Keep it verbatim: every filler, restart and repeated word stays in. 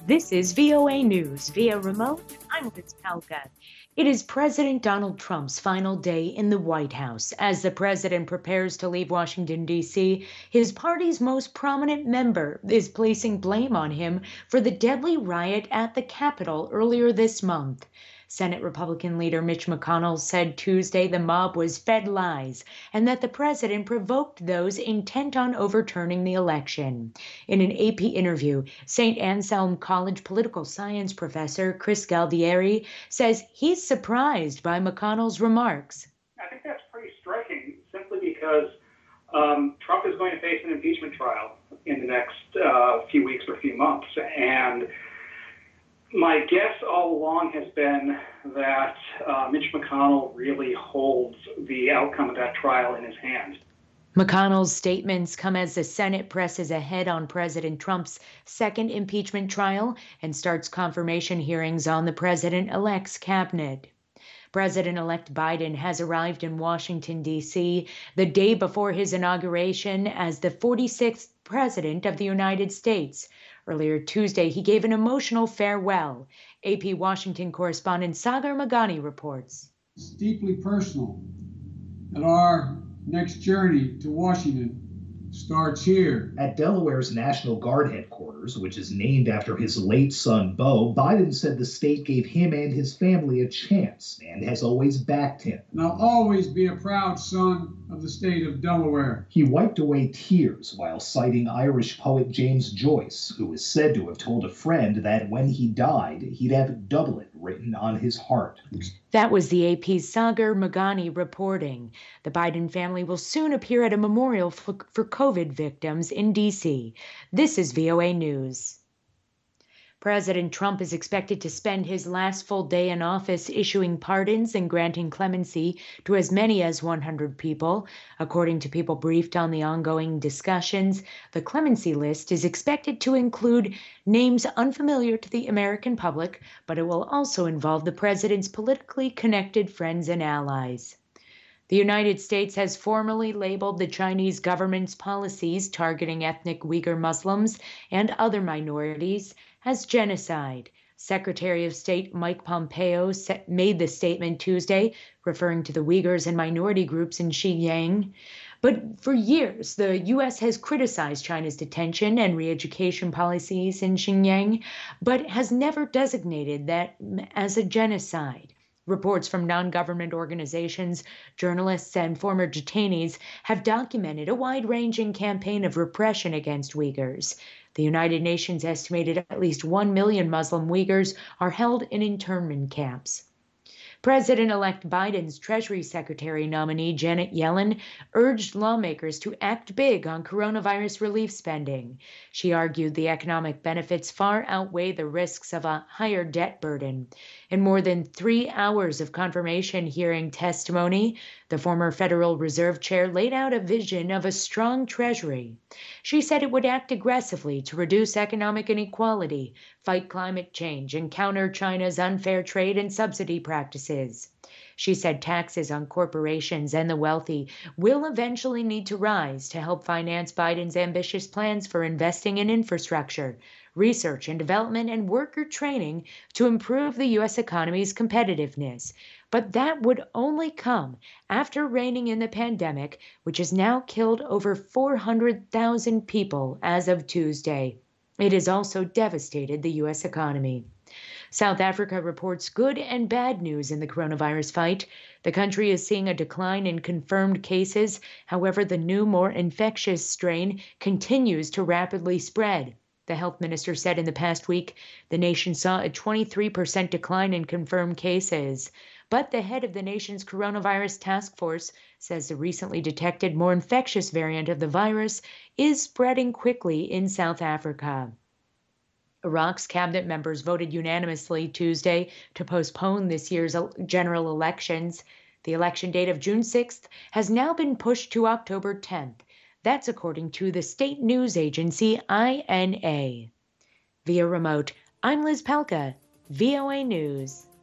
This is V O A News via remote. I'm Liz Palka. It is President Donald Trump's final day in the White House. As the president prepares to leave Washington, D C, his party's most prominent member is placing blame on him for the deadly riot at the Capitol earlier this month. Senate Republican leader Mitch McConnell said Tuesday the mob was fed lies and that the president provoked those intent on overturning the election. In an A P interview, Saint Anselm College political science professor Chris Galdieri says he's surprised by McConnell's remarks. I think that's pretty striking simply because um, Trump is going to face an impeachment trial in the next uh, few weeks or few months. And my guess all along has been that uh, Mitch McConnell really holds the outcome of that trial in his hand. McConnell's statements come as the Senate presses ahead on President Trump's second impeachment trial and starts confirmation hearings on the president-elect's cabinet. President-elect Biden has arrived in Washington, D C, the day before his inauguration as the forty-sixth President of the United States. Earlier Tuesday, he gave an emotional farewell. A P Washington correspondent Sagar Meghani reports. It's deeply personal, and our next journey to Washington starts here. At Delaware's National Guard headquarters, which is named after his late son, Beau, Biden said the state gave him and his family a chance and has always backed him. And I'll always be a proud son of the state of Delaware. He wiped away tears while citing Irish poet James Joyce, who is said to have told a friend that when he died, he'd have Dublin written on his heart. That was the A P's Sagar Meghani reporting. The Biden family will soon appear at a memorial for, for COVID victims in D C. This is V O A News. President Trump is expected to spend his last full day in office issuing pardons and granting clemency to as many as one hundred people. According to people briefed on the ongoing discussions, the clemency list is expected to include names unfamiliar to the American public, but it will also involve the president's politically connected friends and allies. The United States has formally labeled the Chinese government's policies targeting ethnic Uyghur Muslims and other minorities as genocide. Secretary of State Mike Pompeo made the statement Tuesday, referring to the Uyghurs and minority groups in Xinjiang. But for years, the U S has criticized China's detention and re-education policies in Xinjiang, but has never designated that as a genocide. Reports from non-government organizations, journalists, and former detainees have documented a wide-ranging campaign of repression against Uyghurs. The United Nations estimated at least one million Muslim Uyghurs are held in internment camps. President-elect Biden's Treasury Secretary nominee Janet Yellen urged lawmakers to act big on coronavirus relief spending. She argued the economic benefits far outweigh the risks of a higher debt burden. In more than three hours of confirmation hearing testimony, the former Federal Reserve Chair laid out a vision of a strong Treasury. She said it would act aggressively to reduce economic inequality, fight climate change, and counter China's unfair trade and subsidy practices. She said taxes on corporations and the wealthy will eventually need to rise to help finance Biden's ambitious plans for investing in infrastructure, research and development, and worker training to improve the U S economy's competitiveness. But that would only come after reining in the pandemic, which has now killed over four hundred thousand people as of Tuesday. It has also devastated the U S economy. South Africa reports good and bad news in the coronavirus fight. The country is seeing a decline in confirmed cases. However, the new, more infectious strain continues to rapidly spread. The health minister said in the past week the nation saw a twenty-three percent decline in confirmed cases. But the head of the nation's coronavirus task force says the recently detected more infectious variant of the virus is spreading quickly in South Africa. Iraq's cabinet members voted unanimously Tuesday to postpone this year's general elections. The election date of June sixth has now been pushed to October tenth. That's according to the state news agency I N A. Via remote, I'm Liz Palka, V O A News.